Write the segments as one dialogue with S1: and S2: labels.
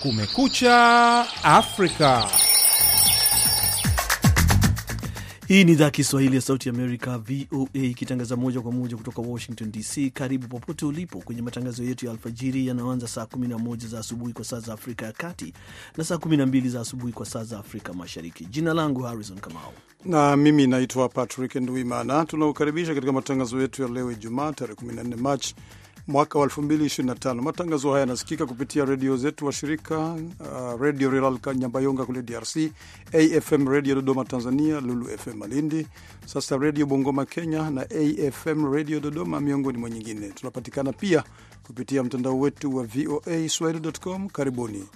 S1: Kumekucha Afrika.
S2: Hii ni idhaa Kiswahili ya Sauti Amerika, VOA, ikitangaza moja kwa moja kutoka Washington DC. Karibu popote ulipo kwenye matangazo yetu ya alfajiri yanayoanza saa 11 za asubuhi kwa saa za Afrika ya Kati na saa 12 za asubuhi kwa saa za Afrika Mashariki. Jina langu Harrison Kamau.
S3: Na mimi naitwa Patrick Nduimana. Tunaukaribisha katika matangazo yetu ya leo Ijumaa tarehe 14 Machi mwaka wa 2025. Matangazo haya yanasikika kupitia redio zetu wa shirika, Radio Rural Nyambayonga kule DRC, AFM Radio Dodoma Tanzania, Lulu FM Malindi, sasa Radio Bongoma Kenya na AFM Radio Dodoma miongoni mwa nyingine. Tunapatikana pia kupitia mtandao wetu wa voaswahili.com. Karibuni.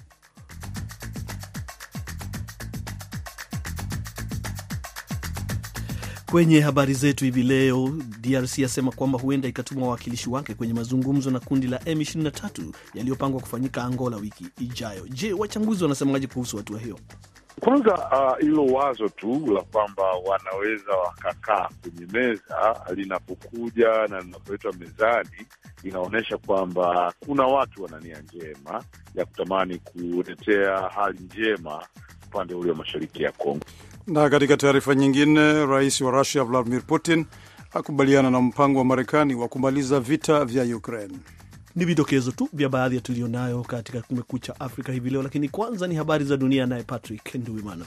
S2: Kwenye habari zetu hivi leo, DRC yasema kwamba huenda ikatuma wawakilishi wake kwenye mazungumzo na kundi la M23 yaliyopangwa kufanyika Angola wiki ijayo. Je, wachambuzi wanasemaje kuhusu hatua hiyo?
S4: Kwanza hilo wazo tu la kwamba wanaweza wakakaa kwenye meza linapokuja na linapoletwa mezani, inaonyesha kwamba kuna watu wana nia njema ya kutamani kuletea hali njema upande ule wa mashariki ya Kongo.
S3: Na katika taarifa nyingine, rais wa Russia Vladimir Putin akubaliana na mpango wa Marekani wa kumaliza vita vya Ukraine.
S2: Ni vidokezo tu vya baadhi ya tulionayo katika Kumekucha Afrika hivi leo, lakini kwanza ni habari za dunia naye Patrick Nduimana.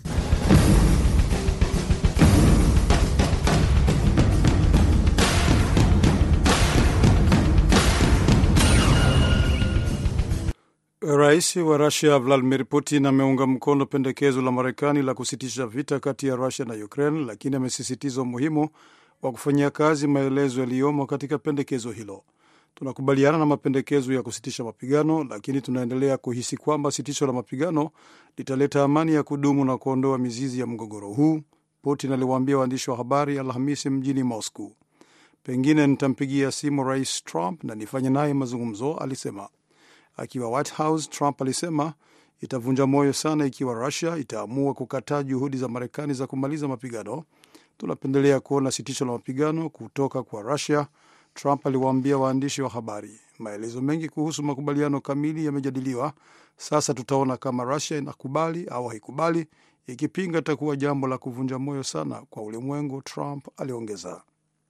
S3: Rais wa Russia Vladimir Putin ameunga mkono pendekezo la Marekani la kusitisha vita kati ya Russia na Ukraine, lakini amesisitiza umuhimu wa kufanyia kazi maelezo yaliyomo katika pendekezo hilo. Tunakubaliana na mapendekezo ya kusitisha mapigano, lakini tunaendelea kuhisi kwamba sitisho la mapigano litaleta amani ya kudumu na kuondoa mizizi ya mgogoro huu, Putin aliwaambia waandishi wa habari Alhamisi mjini Moscow. Pengine nitampigia simu Rais Trump na nifanye naye mazungumzo, alisema. Akiwa White House, Trump alisema itavunja moyo sana ikiwa Russia itaamua kukataa juhudi za Marekani za kumaliza mapigano. Tunapendelea kuona sitisho la mapigano kutoka kwa Russia, Trump aliwaambia waandishi wa habari. Maelezo mengi kuhusu makubaliano kamili yamejadiliwa. Sasa tutaona kama Russia inakubali au haikubali. Ikipinga itakuwa jambo la kuvunja moyo sana kwa ulimwengu, Trump aliongeza.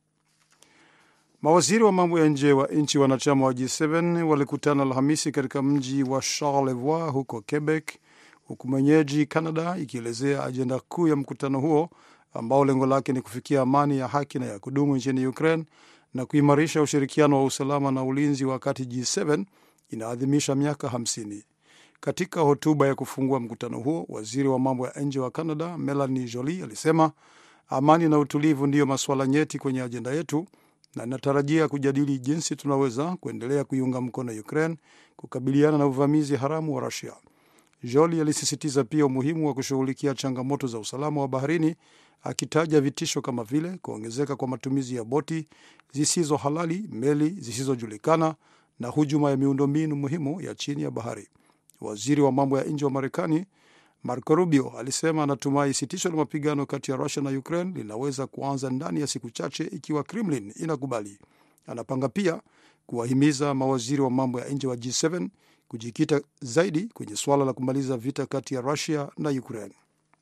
S3: Mawaziri wa mambo ya nje wa nchi wanachama wa G7 walikutana Alhamisi katika mji wa Charlevoix huko Quebec, huku mwenyeji Canada ikielezea ajenda kuu ya mkutano huo ambao lengo lake ni kufikia amani ya haki na ya kudumu nchini Ukraine na kuimarisha ushirikiano wa usalama na ulinzi wakati G7 inaadhimisha miaka 50. Katika hotuba ya kufungua mkutano huo, waziri wa mambo ya nje wa Canada Melanie Joly alisema amani na utulivu ndiyo masuala nyeti kwenye ajenda yetu na natarajia kujadili jinsi tunaweza kuendelea kuiunga mkono Ukraine kukabiliana na uvamizi haramu wa Russia. Joly alisisitiza pia umuhimu wa kushughulikia changamoto za usalama wa baharini, akitaja vitisho kama vile kuongezeka kwa matumizi ya boti zisizo halali, meli zisizojulikana na hujuma ya miundombinu muhimu ya chini ya bahari. Waziri wa mambo ya nje wa Marekani Marco Rubio alisema anatumai sitisho la mapigano kati ya Russia na Ukraine linaweza kuanza ndani ya siku chache ikiwa Kremlin inakubali. Anapanga pia kuwahimiza mawaziri wa mambo ya nje wa G7 kujikita zaidi kwenye suala la kumaliza vita kati ya Russia na Ukraine.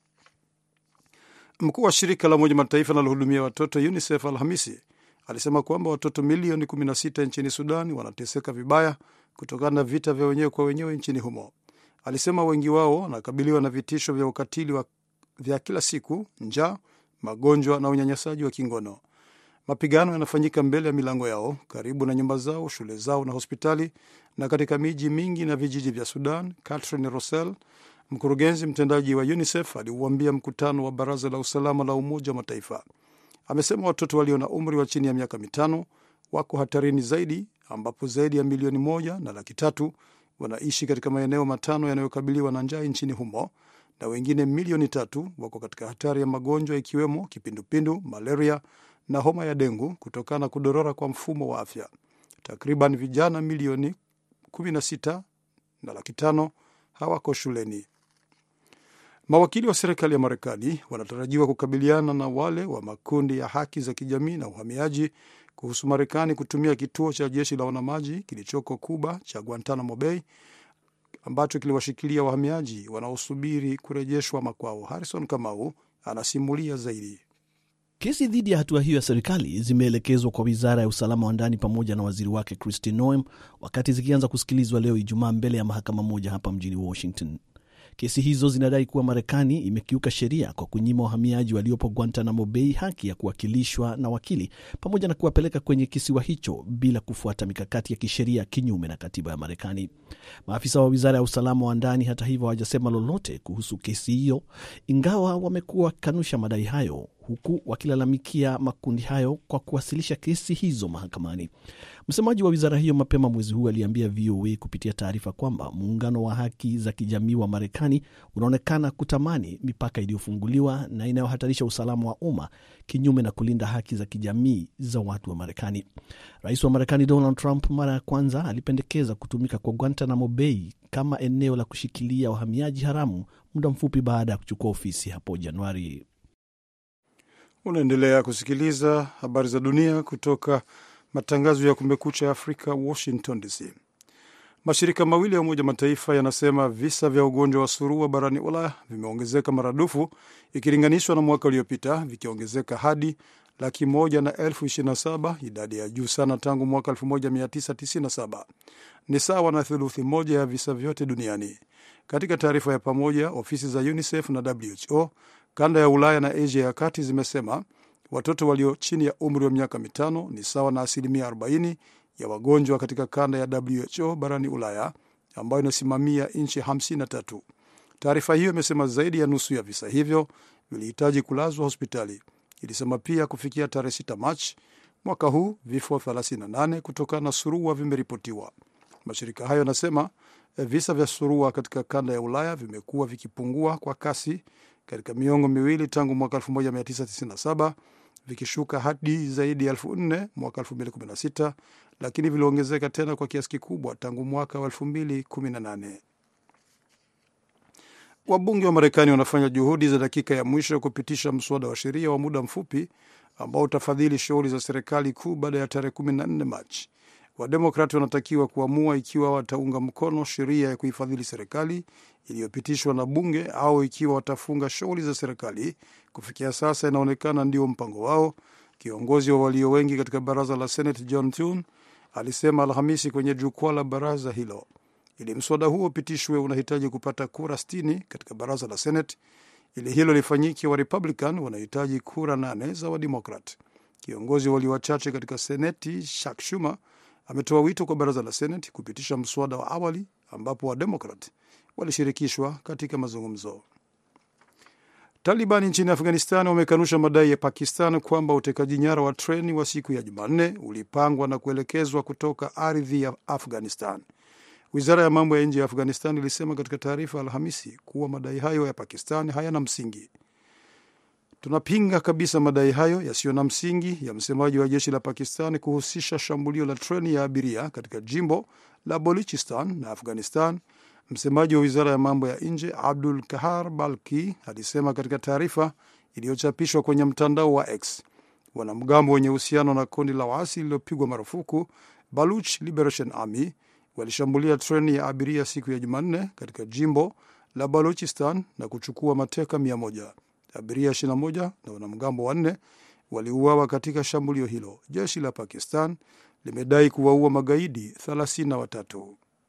S3: Mkuu wa shirika la Umoja Mataifa linalohudumia watoto UNICEF Alhamisi alisema kwamba watoto milioni 16 nchini Sudan wanateseka vibaya kutokana na vita vya wenyewe kwa wenyewe nchini humo. Alisema wengi wao wanakabiliwa na vitisho vya ukatili vya kila siku, njaa, magonjwa na unyanyasaji wa kingono. Mapigano yanafanyika mbele ya milango yao, karibu na nyumba zao, shule zao na hospitali, na katika miji mingi na vijiji vya Sudan. Catherine Rossell, mkurugenzi mtendaji wa UNICEF, aliuambia mkutano wa Baraza la Usalama la Umoja wa Mataifa. Amesema watoto walio na umri wa chini ya miaka 5 wako hatarini zaidi, ambapo zaidi ya milioni 1.3 wanaishi katika maeneo 5 yanayokabiliwa na njaa nchini humo, na wengine milioni 3 wako katika hatari ya magonjwa ikiwemo kipindupindu, malaria na homa ya dengu kutokana na kudorora kwa mfumo wa afya. Takriban vijana milioni 16.5 hawako shuleni. Mawakili wa serikali ya Marekani wanatarajiwa kukabiliana na wale wa makundi ya haki za kijamii na uhamiaji kuhusu Marekani kutumia kituo cha jeshi la wanamaji kilichoko Cuba cha Guantanamo Bay ambacho kiliwashikilia wahamiaji wanaosubiri kurejeshwa makwao. Harrison Kamau anasimulia zaidi.
S2: Kesi dhidi ya hatua hiyo ya serikali zimeelekezwa kwa wizara ya usalama wa ndani pamoja na waziri wake Kristi Noem, wakati zikianza kusikilizwa leo Ijumaa mbele ya mahakama moja hapa mjini Washington. Kesi hizo zinadai kuwa Marekani imekiuka sheria kwa kunyima wahamiaji waliopo Guantanamo Bay haki ya kuwakilishwa na wakili pamoja na kuwapeleka kwenye kisiwa hicho bila kufuata mikakati ya kisheria kinyume na katiba ya Marekani. Maafisa wa wizara ya usalama wa ndani hata hivyo hawajasema lolote kuhusu kesi hiyo, ingawa wamekuwa wakikanusha madai hayo, huku wakilalamikia makundi hayo kwa kuwasilisha kesi hizo mahakamani. Msemaji wa wizara hiyo mapema mwezi huu aliambia VOA kupitia taarifa kwamba muungano wa haki za kijamii wa Marekani unaonekana kutamani mipaka iliyofunguliwa na inayohatarisha usalama wa umma kinyume na kulinda haki za kijamii za watu wa Marekani. Rais wa Marekani Donald Trump mara ya kwanza alipendekeza kutumika kwa Guantanamo Bay kama eneo la kushikilia wahamiaji haramu muda mfupi baada ya kuchukua ofisi hapo Januari.
S3: Unaendelea kusikiliza habari za dunia kutoka matangazo ya Kumekucha Afrika, Washington DC. Mashirika mawili ya Umoja Mataifa yanasema visa vya ugonjwa wa surua barani Ulaya vimeongezeka maradufu ikilinganishwa na mwaka uliopita, vikiongezeka hadi 1,127,000, idadi ya juu sana tangu mwaka 1997. Ni sawa na theluthi moja ya visa vyote duniani. Katika taarifa ya pamoja, ofisi za UNICEF na WHO kanda ya Ulaya na Asia ya kati zimesema watoto walio chini ya umri wa miaka 5 ni sawa na 40% ya wagonjwa katika kanda ya WHO barani Ulaya, ambayo inasimamia nchi 53. Taarifa hiyo imesema zaidi ya nusu ya visa hivyo vilihitaji kulazwa hospitali. Ilisema pia kufikia tarehe 6 Machi mwaka huu vifo 38 kutokana na surua vimeripotiwa. Mashirika hayo yanasema visa vya surua katika kanda ya Ulaya vimekuwa vikipungua kwa kasi katika miongo miwili tangu mwaka 1997, vikishuka hadi zaidi ya 4,000 mwaka 2016, lakini viliongezeka tena kwa kiasi kikubwa tangu mwaka wa 2018. Wabunge wa Marekani wanafanya juhudi za dakika ya mwisho kupitisha mswada wa sheria wa muda mfupi ambao utafadhili shughuli za serikali kuu baada ya tarehe 14 Machi. Wademokrati wanatakiwa kuamua ikiwa wataunga mkono sheria ya kuifadhili serikali iliyopitishwa na bunge au ikiwa watafunga shughuli za serikali. Kufikia sasa inaonekana ndio mpango wao. Kiongozi wa walio wengi katika baraza la Senate John Thune alisema Alhamisi kwenye jukwaa la baraza hilo. Ili mswada huo upitishwe unahitaji kupata kura 60 katika baraza la Senate. Ili hilo lifanyike, wa Republican wanahitaji kura 8 za Wademokrat. Kiongozi wa walio wachache katika Seneti Chuck Schumer ametoa wito kwa baraza la Senate kupitisha mswada wa awali ambapo Wademokrat walishirikishwa katika mazungumzo. Taliban nchini Afghanistan wamekanusha madai ya Pakistan kwamba utekaji nyara wa treni wa siku ya Jumanne ulipangwa na kuelekezwa kutoka ardhi ya Afghanistan. Wizara ya mambo ya nje ya Afghanistan ilisema katika taarifa Alhamisi kuwa madai hayo ya Pakistan hayana msingi. Tunapinga kabisa madai hayo yasiyo na msingi ya msemaji wa jeshi la Pakistan kuhusisha shambulio la treni ya abiria katika jimbo la Baluchistan na Afghanistan. Msemaji wa wizara ya mambo ya nje Abdul Kahar Balki alisema katika taarifa iliyochapishwa kwenye mtandao wa X. Wanamgambo wenye uhusiano na kundi la waasi lililopigwa marufuku Baluch Liberation Army walishambulia treni ya abiria siku ya Jumanne katika jimbo la Baluchistan na kuchukua mateka 100. Abiria 21 na wanamgambo 4 waliuawa katika shambulio hilo. Jeshi la Pakistan limedai kuwaua magaidi 33.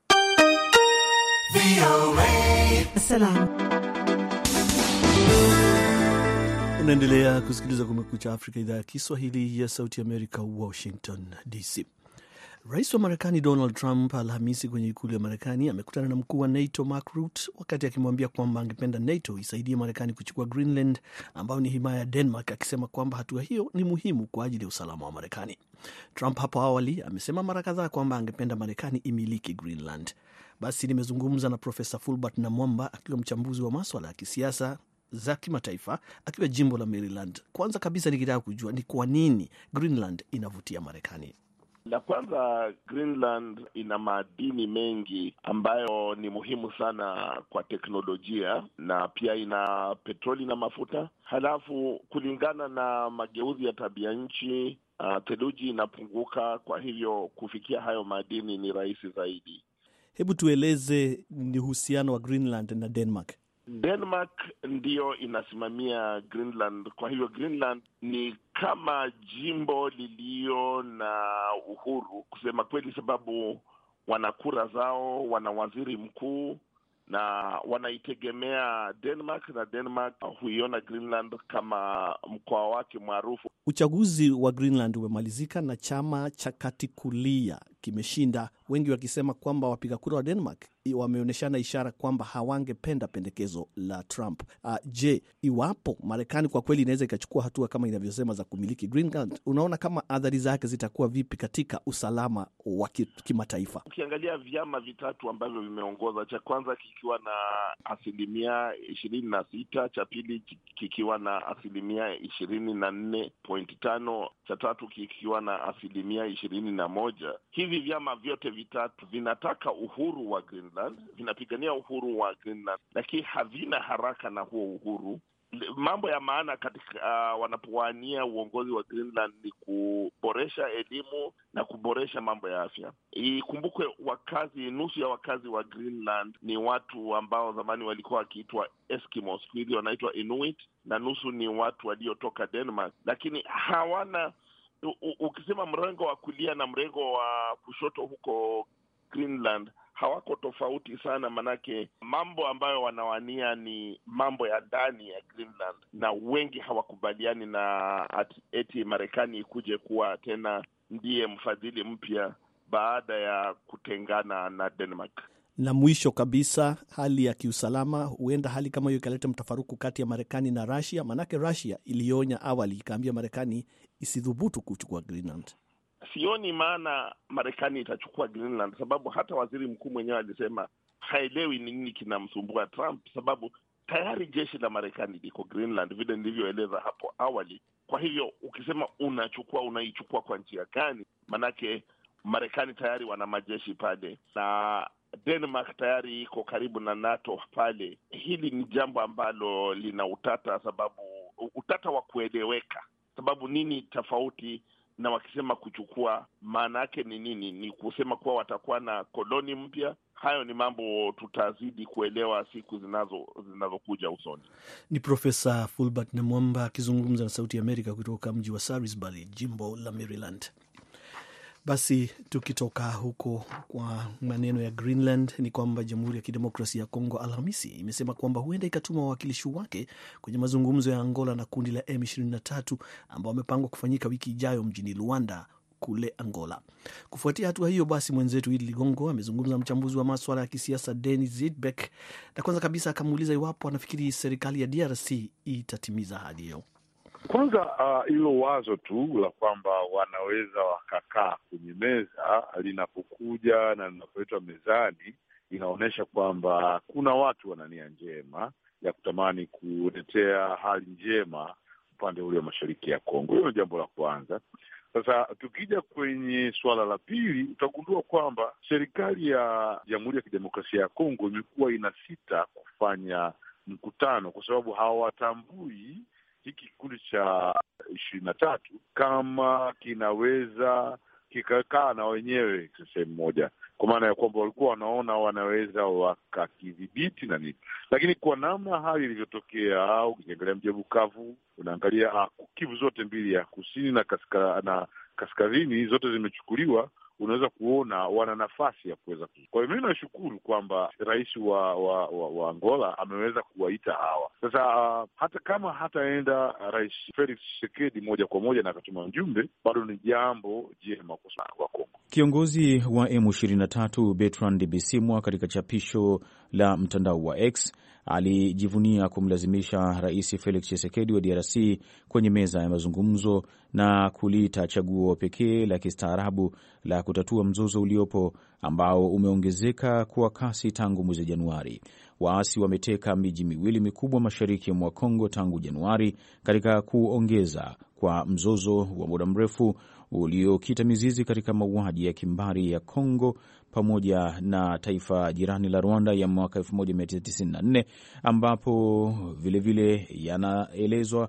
S2: Unaendelea kusikiliza Kumekucha Afrika, idhaa ya Kiswahili ya Sauti Amerika, Washington DC. Rais wa Marekani Donald Trump Alhamisi kwenye ikulu ya Marekani amekutana na mkuu wa NATO Mark Rutte, wakati akimwambia kwamba angependa NATO isaidie Marekani kuchukua Greenland ambayo ni himaya ya Denmark, akisema kwamba hatua hiyo ni muhimu kwa ajili ya usalama wa Marekani. Trump hapo awali amesema mara kadhaa kwamba angependa Marekani imiliki Greenland. Basi nimezungumza na Profesa Fulbert Namwamba akiwa mchambuzi wa maswala ya kisiasa za kimataifa akiwa jimbo la Maryland. Kwanza kabisa nikitaka kujua ni kwa nini Greenland inavutia Marekani.
S1: La kwanza, Greenland ina madini mengi ambayo ni muhimu sana kwa teknolojia, na pia ina petroli na mafuta. Halafu kulingana na mageuzi ya tabia nchi, theluji inapunguka, kwa hivyo kufikia hayo madini ni rahisi zaidi.
S2: Hebu tueleze ni uhusiano wa Greenland na Denmark.
S1: Denmark ndiyo inasimamia Greenland. Kwa hivyo Greenland ni kama jimbo lilio na uhuru kusema kweli, sababu wana kura zao, wana waziri mkuu na wanaitegemea Denmark, na Denmark huiona Greenland kama mkoa wake maarufu.
S2: Uchaguzi wa Greenland umemalizika na chama cha kati kulia kimeshinda, wengi wakisema kwamba wapiga kura wa Denmark wameonyeshana ishara kwamba hawangependa pendekezo la Trump. Je, iwapo Marekani kwa kweli inaweza ikachukua hatua kama inavyosema za kumiliki Greenland, unaona kama athari zake zitakuwa vipi katika usalama wa kimataifa?
S1: Ukiangalia vyama vitatu ambavyo vimeongoza, cha kwanza kikiwa na 26%, cha pili kikiwa na 24.5%, cha tatu kikiwa na 21%. Hivi vyama vyote vitatu vinataka uhuru wa Greenland, vinapigania uhuru wa Greenland, lakini havina haraka na huo uhuru. Mambo ya maana katika wanapowania uongozi wa Greenland ni kuboresha elimu na kuboresha mambo ya afya. Ikumbukwe nusu ya wakazi wa Greenland ni watu ambao zamani walikuwa wakiitwa Eskimos, siku hizi wanaitwa Inuit, na nusu ni watu waliotoka Denmark, lakini hawana ukisema mrengo wa kulia na mrengo wa kushoto huko Greenland hawako tofauti sana, manake mambo ambayo wanawania ni mambo ya ndani ya Greenland, na wengi hawakubaliani na eti Marekani ikuje kuwa tena ndiye mfadhili mpya baada ya kutengana na Denmark.
S2: Na mwisho kabisa, hali ya kiusalama, huenda hali kama hiyo ikaleta mtafaruku kati ya Marekani na Russia, manake Russia ilionya awali ikaambia Marekani isidhubutu kuchukua Greenland.
S1: Sioni maana Marekani itachukua Greenland, sababu hata waziri mkuu mwenyewe alisema haelewi nini kinamsumbua Trump, sababu tayari jeshi la Marekani liko Greenland vile nilivyoeleza hapo awali. Kwa hivyo ukisema unaichukua kwa njia gani? Manake Marekani tayari wana majeshi pale na Denmark tayari iko karibu na NATO pale. Hili ni jambo ambalo lina utata wa kueleweka, sababu nini tofauti na wakisema kuchukua, maana yake ni nini? Ni kusema kuwa watakuwa na koloni mpya? Hayo ni mambo tutazidi kuelewa siku zinazokuja usoni.
S2: Ni Profesa Fulbert Namwamba akizungumza na Sauti ya Amerika kutoka mji wa Salisbury, jimbo la Maryland. Basi tukitoka huko kwa maneno ya Greenland, ni kwamba Jamhuri ya Kidemokrasia ya Kongo Alhamisi imesema kwamba huenda ikatuma wawakilishi wake kwenye mazungumzo ya Angola na kundi la M23 ambao wamepangwa kufanyika wiki ijayo mjini Luanda kule Angola. Kufuatia hatua hiyo, basi mwenzetu Idi Ligongo amezungumza na mchambuzi wa masuala ya kisiasa Denis Zidbeck, na kwanza kabisa akamuuliza iwapo anafikiri serikali ya DRC itatimiza ahadi hiyo.
S4: Kwanza hilo wazo tu la kwamba wanaweza wakakaa kwenye meza linapokuja na linapoletwa mezani, inaonyesha kwamba kuna watu wana nia njema ya kutamani kuletea hali njema upande ule wa mashariki ya Kongo. Hilo ni jambo la kwanza. Sasa tukija kwenye suala la pili, utagundua kwamba serikali ya Jamhuri ya Kidemokrasia ya Kongo imekuwa inasita kufanya mkutano kwa sababu hawatambui hiki kikundi cha 23 kama kinaweza kikakaa na wenyewe sehemu moja, kwa maana ya kwamba walikuwa wanaona wanaweza wakakidhibiti na nini. Lakini kwa namna hali ilivyotokea, au ukiangalia mji wa Bukavu, unaangalia Kivu zote mbili, ya kusini na kaskazini, zote zimechukuliwa, unaweza kuona wana nafasi ya kuweza. Kwa hiyo mimi nashukuru kwamba rais wa Angola ameweza kuwaita hawa. Sasa hata kama hataenda Rais Felix Tshisekedi moja kwa moja na akatuma mjumbe, bado ni jambo jema kwa Kongo.
S5: Kiongozi wa M23 Bertrand Bisimwa katika chapisho la mtandao wa X alijivunia kumlazimisha Rais Felix Tshisekedi wa DRC kwenye meza ya mazungumzo na kuliita chaguo pekee la kistaarabu la kutatua mzozo uliopo ambao umeongezeka kwa kasi tangu mwezi Januari. Waasi wameteka miji miwili mikubwa mashariki mwa Kongo tangu Januari, katika kuongeza kwa mzozo wa muda mrefu uliokita mizizi katika mauaji ya kimbari ya Kongo pamoja na taifa jirani la Rwanda ya mwaka 1994, ambapo vilevile yanaelezwa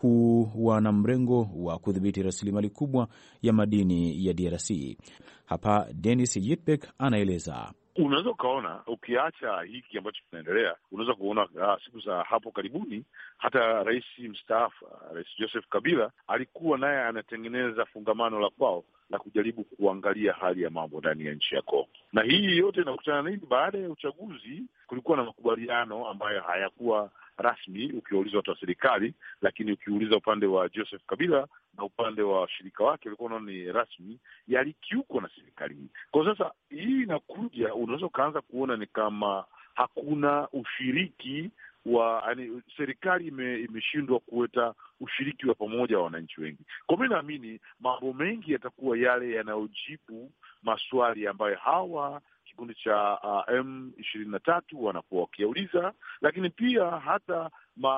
S5: kuwa na mrengo wa kudhibiti rasilimali kubwa ya madini ya DRC. Hapa Denis Yitbek anaeleza.
S4: Unaweza ukaona, ukiacha hiki ambacho kinaendelea, unaweza kuona siku za hapo karibuni hata rais mstaafu, Rais Joseph Kabila alikuwa naye anatengeneza fungamano la kwao la kujaribu kuangalia hali ya mambo ndani ya nchi ya Kongo. Na hii yote inakutana nini? Baada ya uchaguzi kulikuwa na makubaliano ambayo hayakuwa rasmi ukiwauliza watu wa serikali, lakini ukiuliza upande wa Joseph Kabila na upande wa washirika wake walikuwa wanaona ni rasmi, yalikiukwa na serikali hii. Kwa sasa hii inakuja, unaweza ukaanza kuona ni kama hakuna ushiriki yaani serikali imeshindwa kuleta ushiriki wa pamoja wa wananchi wengi. Kwa mimi naamini mambo mengi yatakuwa yale yanayojibu maswali ambayo hawa kikundi cha M23 wanakuwa wakiuliza, lakini pia hata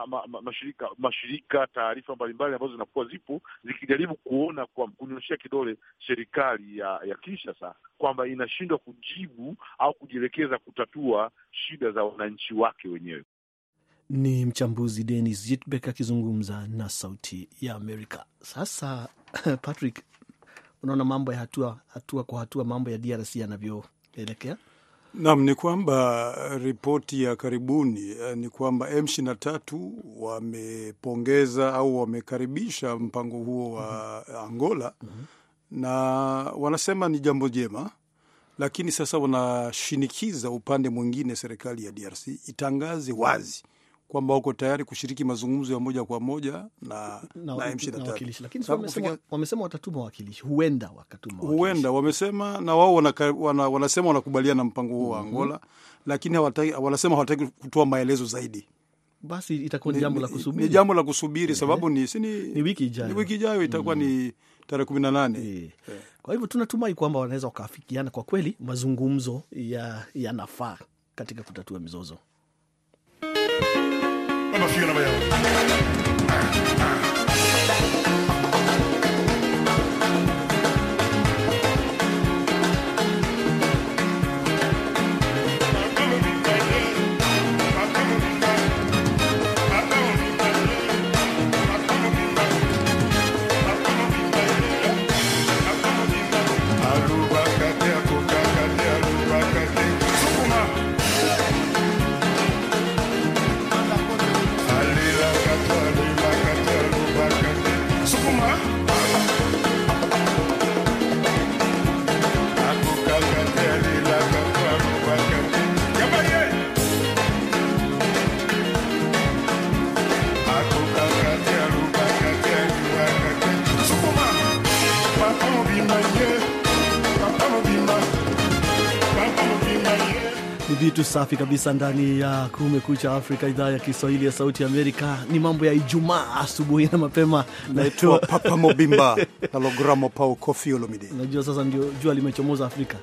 S4: mashirika taarifa mbalimbali ambazo zinakuwa zipo zikijaribu kuona kwa kunyoshia kidole serikali ya Kinshasa kwamba inashindwa kujibu au kujielekeza kutatua shida za wananchi wake wenyewe.
S2: Ni mchambuzi Dennis Jitbeck akizungumza na Sauti ya Amerika. Sasa Patrick, unaona mambo ya hatua kwa hatua mambo ya DRC yanavyoelekea?
S3: Naam, ni kwamba ripoti ya karibuni ni kwamba M23 wamepongeza au wamekaribisha mpango huo wa Angola na wanasema ni jambo jema, lakini sasa wanashinikiza upande mwingine, serikali ya DRC itangaze wazi kwamba wako tayari kushiriki mazungumzo ya moja kwa moja na M23.
S2: Lakini wamesema watatuma wakilishi, huenda wakatuma wakilishi.
S3: Huenda wamesema, na wao wanasema wanakubaliana na mpango huo wa Angola, lakini wanasema hawataki kutoa maelezo zaidi.
S2: Basi itakuwa ni jambo la kusubiri.
S3: Ni jambo la kusubiri sababu ni
S2: wiki ijayo.
S3: Ni wiki ijayo itakuwa ni tarehe 18.
S2: Kwa hivyo tunatumai kwamba wanaweza wakafikiana kwa kweli, mazungumzo yanafaa katika kutatua mizozo. Ni vitu safi kabisa ndani ya Kumekucha Afrika, idhaa ya Kiswahili ya Sauti ya Amerika. Ni mambo ya Ijumaa asubuhi na mapema.
S3: Naitwa Papa Mobimba Halogramo Pau Koffi Olomide.
S2: Unajua sasa ndio jua limechomoza Afrika.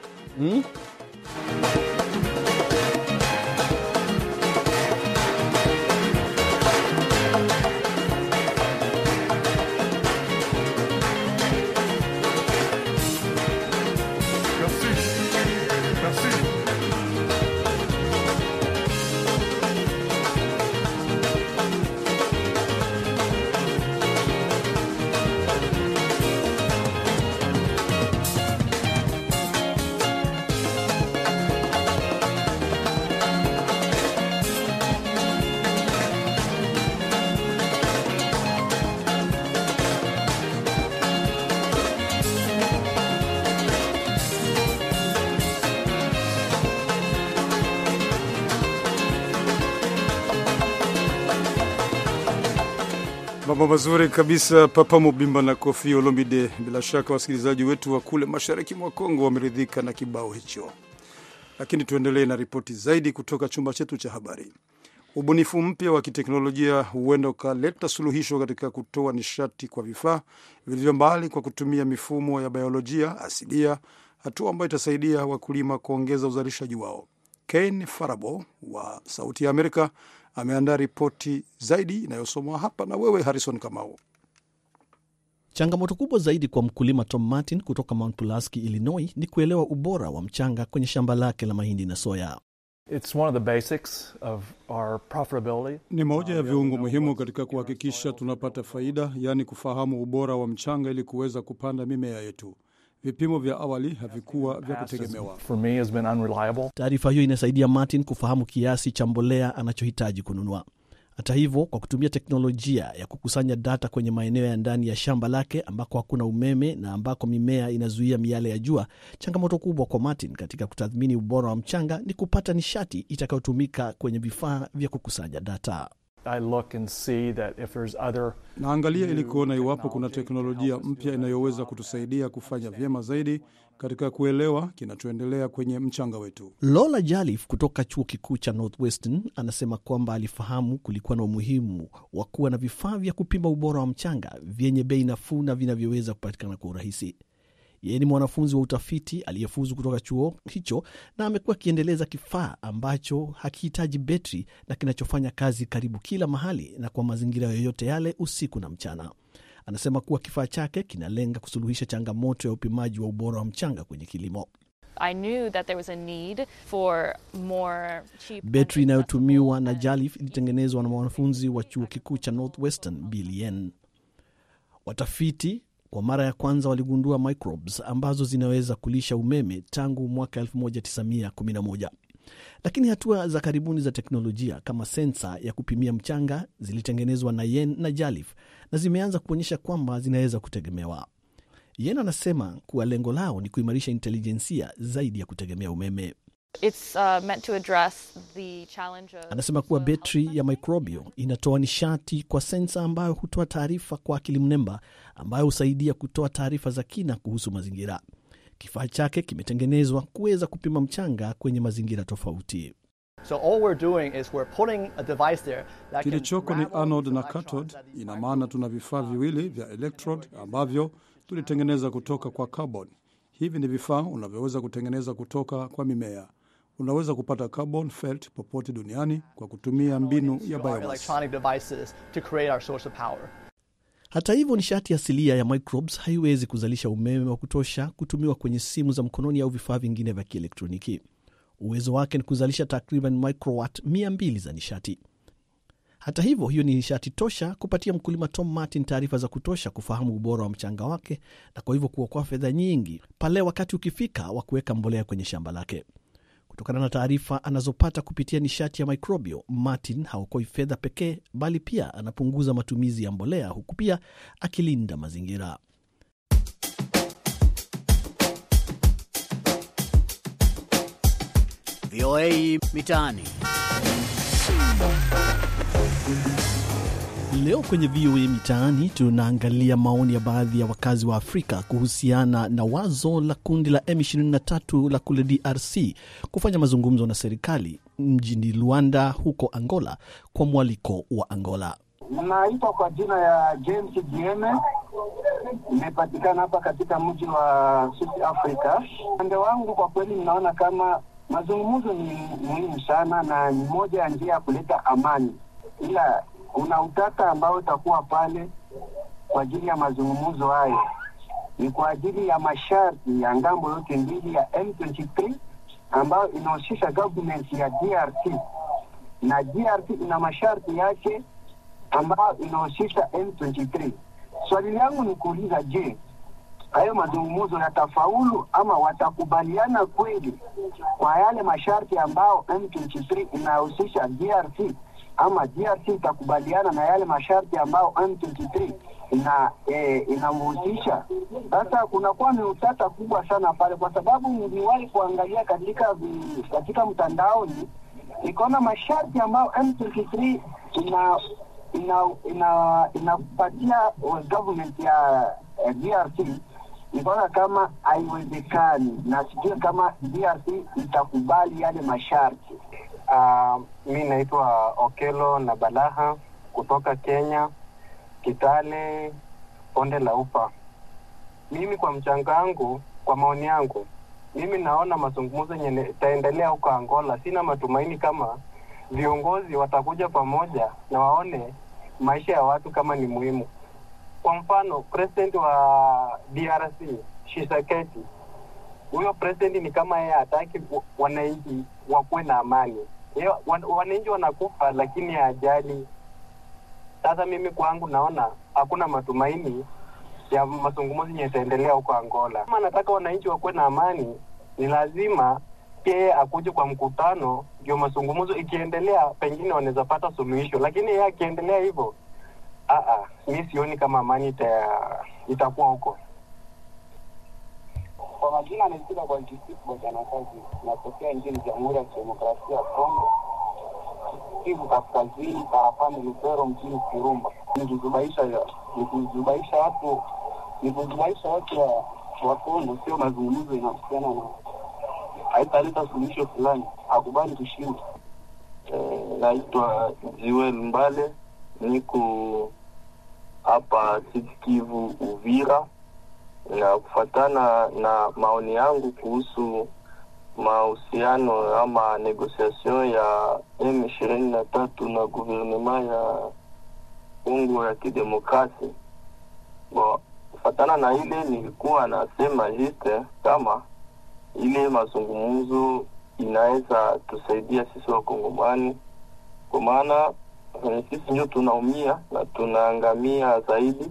S3: Mambo mazuri kabisa, Papa Mobimba na Koffi Olomide. Bila shaka wasikilizaji wetu wa kule mashariki mwa Kongo wameridhika na kibao hicho. Lakini tuendelee na ripoti zaidi kutoka chumba chetu cha habari. Ubunifu mpya wa kiteknolojia huenda ukaleta suluhisho katika kutoa nishati kwa vifaa vilivyo mbali kwa kutumia mifumo ya biolojia asilia, hatua ambayo itasaidia wakulima kuongeza uzalishaji wao. Ken Farabo wa Sauti ya Amerika ameandaa ripoti zaidi inayosomwa hapa na wewe Harrison Kamau.
S2: Changamoto kubwa zaidi kwa mkulima Tom Martin kutoka Mount Pulaski, Illinois, ni kuelewa ubora wa mchanga kwenye shamba lake la mahindi na soya.
S6: It's one of the basics of our profitability.
S3: Ni moja ya viungo muhimu katika kuhakikisha tunapata faida, yaani kufahamu ubora wa mchanga ili kuweza kupanda mimea yetu. Vipimo vya awali havikuwa vya kutegemewa.
S6: For me has been unreliable.
S2: Taarifa hiyo inasaidia Martin kufahamu kiasi cha mbolea anachohitaji kununua. Hata hivyo, kwa kutumia teknolojia ya kukusanya data kwenye maeneo ya ndani ya shamba lake ambako hakuna umeme na ambako mimea inazuia miale ya jua, changamoto kubwa kwa Martin katika kutathmini ubora wa mchanga ni kupata nishati itakayotumika kwenye vifaa vya kukusanya data.
S6: I look and see that if there's other
S3: Naangalia ili kuona iwapo kuna teknolojia mpya inayoweza kutusaidia kufanya vyema zaidi katika kuelewa kinachoendelea kwenye mchanga wetu.
S2: Lola Jalif kutoka chuo kikuu cha Northwestern anasema kwamba alifahamu kulikuwa na umuhimu wa kuwa na vifaa vya kupima ubora wa mchanga vyenye bei nafuu na vinavyoweza kupatikana kwa urahisi. Yeye ni mwanafunzi wa utafiti aliyefuzu kutoka chuo hicho na amekuwa akiendeleza kifaa ambacho hakihitaji betri na kinachofanya kazi karibu kila mahali na kwa mazingira yoyote yale usiku na mchana. Anasema kuwa kifaa chake kinalenga kusuluhisha changamoto ya upimaji wa ubora wa mchanga kwenye kilimo.
S7: I knew that there was a need for more cheap.
S2: Betri inayotumiwa na Jalif ilitengenezwa na mwanafunzi wa chuo kikuu cha Northwestern, Bill Yen. Watafiti kwa mara ya kwanza waligundua microbes ambazo zinaweza kulisha umeme tangu mwaka 1911. Lakini hatua za karibuni za teknolojia kama sensa ya kupimia mchanga zilitengenezwa na Yen na Jalif na zimeanza kuonyesha kwamba zinaweza kutegemewa. Yen anasema kuwa lengo lao ni kuimarisha intelijensia zaidi ya kutegemea umeme.
S7: It's meant to address the challenge of...
S2: Anasema kuwa betri ya microbio inatoa nishati kwa sensa ambayo hutoa taarifa kwa akili mnemba ambayo husaidia kutoa taarifa za kina kuhusu mazingira. Kifaa chake kimetengenezwa kuweza kupima mchanga kwenye mazingira tofauti.
S8: So all we're doing is we're putting a device there that
S3: Kilichoko ni anode na cathode. Ina maana tuna vifaa viwili vya electrode ambavyo tulitengeneza kutoka kwa carbon. Hivi ni vifaa unavyoweza kutengeneza kutoka kwa mimea. Unaweza kupata carbon felt popote duniani kwa kutumia mbinu ya biomass.
S2: Hata hivyo, nishati asilia ya microbes haiwezi kuzalisha umeme wa kutosha kutumiwa kwenye simu za mkononi au vifaa vingine vya kielektroniki. Uwezo wake ni kuzalisha takriban microwatt 200 za nishati. Hata hivyo, hiyo ni nishati tosha kupatia mkulima Tom Martin taarifa za kutosha kufahamu ubora wa mchanga wake na kwa hivyo kuokoa fedha nyingi pale wakati ukifika wa kuweka mbolea kwenye shamba lake. Kutokana na taarifa anazopata kupitia nishati ya microbio, Martin haokoi fedha pekee bali pia anapunguza matumizi ya mbolea huku pia akilinda mazingira.
S9: VOA Mitaani.
S2: Leo kwenye VOA Mitaani tunaangalia maoni ya baadhi ya wakazi wa Afrika kuhusiana na wazo la kundi la M23 la kule DRC kufanya mazungumzo na serikali mjini Luanda huko Angola kwa mwaliko wa Angola.
S10: Naitwa kwa jina ya James Dieme. Nimepatikana hapa katika mji wa South Africa. Upande wangu kwa kweli ninaona kama mazungumzo ni muhimu sana na ni moja ya njia ya kuleta amani. Ila kuna utata ambao utakuwa pale kwa ajili ya mazungumzo hayo. Ni kwa ajili ya masharti ya ngambo yote mbili ya M23 ambayo inahusisha government ya DRC. Na DRC ina masharti yake ambayo inahusisha M23. Swali langu ni kuuliza, je, hayo mazungumzo yatafaulu ama watakubaliana kweli kwa yale masharti ambao M23 inahusisha DRC, ama DRC itakubaliana na yale masharti ambao M23 inamhusisha? Sasa kunakuwa ni utata kubwa sana pale, kwa sababu niliwahi kuangalia katika mtandaoni nikaona masharti ambao M23 inapatia government ya DRC, nikaona kama haiwezekani na sijui kama DRC itakubali yale masharti. Mimi naitwa Okelo na Balaha kutoka Kenya, Kitale, Bonde la Ufa. Mimi kwa mchango wangu, kwa maoni yangu, mimi naona mazungumzo yenye itaendelea huko Angola. Sina matumaini kama viongozi watakuja pamoja na waone maisha ya watu kama ni muhimu. Kwa mfano, president wa DRC, Tshisekedi, huyo president ni kama yeye hataki wananchi wakuwe na amani. Wananchi wanakufa lakini hajali. Sasa mimi kwangu naona hakuna matumaini ya mazungumzo yataendelea huko Angola. Kama anataka wananchi wakuwe na amani, ni lazima pia akuje kwa mkutano, ndio mazungumzo ikiendelea pengine wanaweza pata suluhisho. Lakini yeye akiendelea hivyo, mimi sioni kama amani itakuwa huko. Kwa majina anaitwa kwa Jisifu Bwana Kazi, natokea nchini Jamhuri ya Kidemokrasia ya Kongo, Kivu Kaskazini, tarafani Lubero, mjini Kirumba. Nikizubaisha watu wa Kongo, sio mazungumzo inahusiana na haitaleta suluhisho fulani, hakubali kushinda. Naitwa Jiwe Mbale, niko hapa Kivu Uvira, na kufuatana na maoni yangu kuhusu mahusiano ama negotiation ya M23 na guvernema ya Kongo ya Kidemokrasia. Kufuatana na ile nilikuwa nasema juste kama ile mazungumzo inaweza tusaidia sisi wa Kongomani, kwa maana sisi ndio tunaumia na tunaangamia zaidi.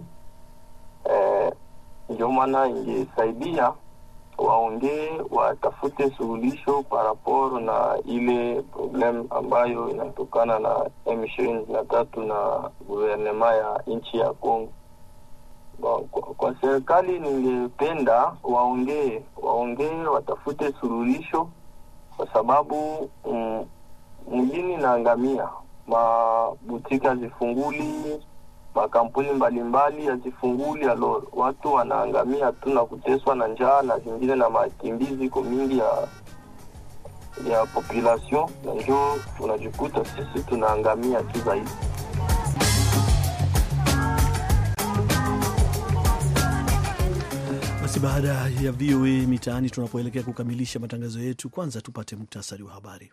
S10: Ndio maana ingesaidia waongee, watafute suluhisho paraporo na ile problem ambayo inatokana na M23 na guvernema ya nchi ya Kongo. Kwa serikali ningependa waongee, watafute suluhisho, kwa sababu mjini naangamia, mabutika zifunguli, makampuni mbalimbali yazifunguli, watu wanaangamia tu na kuteswa na njaa na zingine na makimbizi kwa mingi ya population, na ndio tunajikuta sisi tunaangamia tu zaidi.
S2: Basi baada ya VOA Mitaani tunapoelekea kukamilisha matangazo yetu, kwanza tupate muktasari wa habari.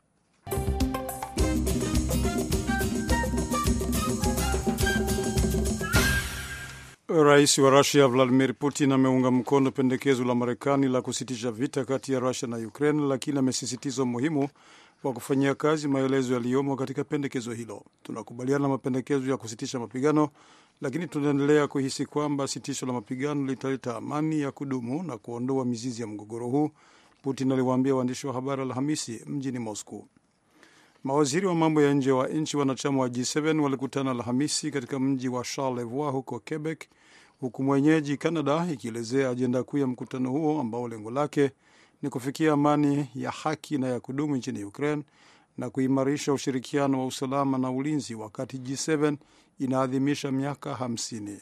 S3: Rais wa Russia Vladimir Putin ameunga mkono pendekezo la Marekani la kusitisha vita kati ya Russia na Ukraine, lakini amesisitiza umuhimu wa kufanyia kazi maelezo yaliyomo katika pendekezo hilo. Tunakubaliana na mapendekezo ya kusitisha mapigano, lakini tunaendelea kuhisi kwamba sitisho la mapigano litaleta amani ya kudumu na kuondoa mizizi ya mgogoro huu, Putin aliwaambia waandishi wa habari Alhamisi mjini Moscow. Mawaziri wa mambo ya nje wa nchi wanachama wa G7 walikutana Alhamisi katika mji wa Charlevoix huko Quebec, huku mwenyeji Canada ikielezea ajenda kuu ya mkutano huo ambao lengo lake ni kufikia amani ya haki na ya kudumu nchini Ukraine na kuimarisha ushirikiano wa usalama na ulinzi wakati G7 inaadhimisha miaka 50.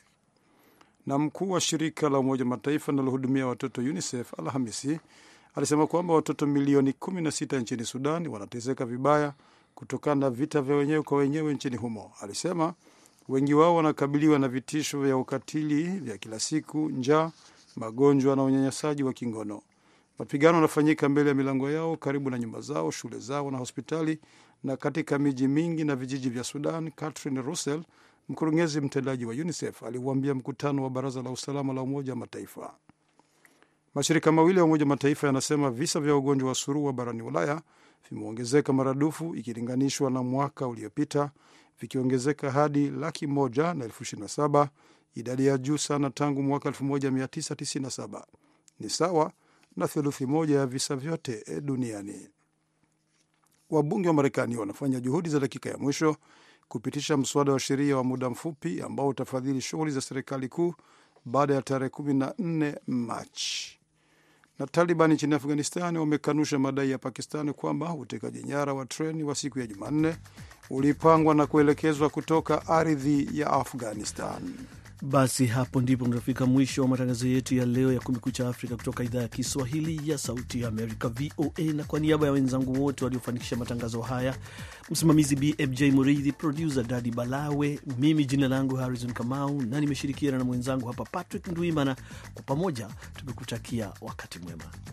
S3: Na mkuu wa shirika la Umoja Mataifa linalohudumia watoto UNICEF Alhamisi alisema kwamba watoto milioni 16 nchini Sudan wanateseka vibaya kutokana na vita vya wenyewe kwa wenyewe nchini humo. Alisema wengi wao wanakabiliwa na vitisho vya ukatili vya kila siku, njaa, magonjwa na unyanyasaji wa kingono. Mapigano yanafanyika mbele ya milango yao, karibu na nyumba zao, shule zao na hospitali, na katika miji mingi na vijiji vya Sudan. Catherine Russell, mkurugenzi mtendaji wa UNICEF, aliuambia mkutano wa Baraza la Usalama la Umoja wa Mataifa. Mashirika mawili ya Umoja wa Mataifa yanasema visa vya ugonjwa wa surua barani Ulaya vimeongezeka maradufu ikilinganishwa na mwaka uliopita, vikiongezeka hadi 127,000, idadi ya juu sana tangu mwaka 1997. Ni sawa na theluthi moja ya visa vyote duniani. Wabunge wa Marekani wanafanya juhudi za dakika ya mwisho kupitisha mswada wa sheria wa muda mfupi ambao utafadhili shughuli za serikali kuu baada ya tarehe 14 Machi. Na Taliban nchini Afghanistan wamekanusha madai ya Pakistani kwamba utekaji nyara wa treni wa siku ya Jumanne ulipangwa na kuelekezwa kutoka ardhi ya Afghanistan.
S2: Basi hapo ndipo tunafika mwisho wa matangazo yetu ya leo ya Kumekucha Afrika kutoka idhaa ya Kiswahili ya Sauti ya Amerika, VOA. Na kwa niaba ya wenzangu wote waliofanikisha matangazo haya, msimamizi BMJ Muridhi, producer Daddy Balawe, mimi jina langu Harrison Kamau na nimeshirikiana na mwenzangu hapa Patrick Ndwimana, kwa pamoja tumekutakia wakati mwema.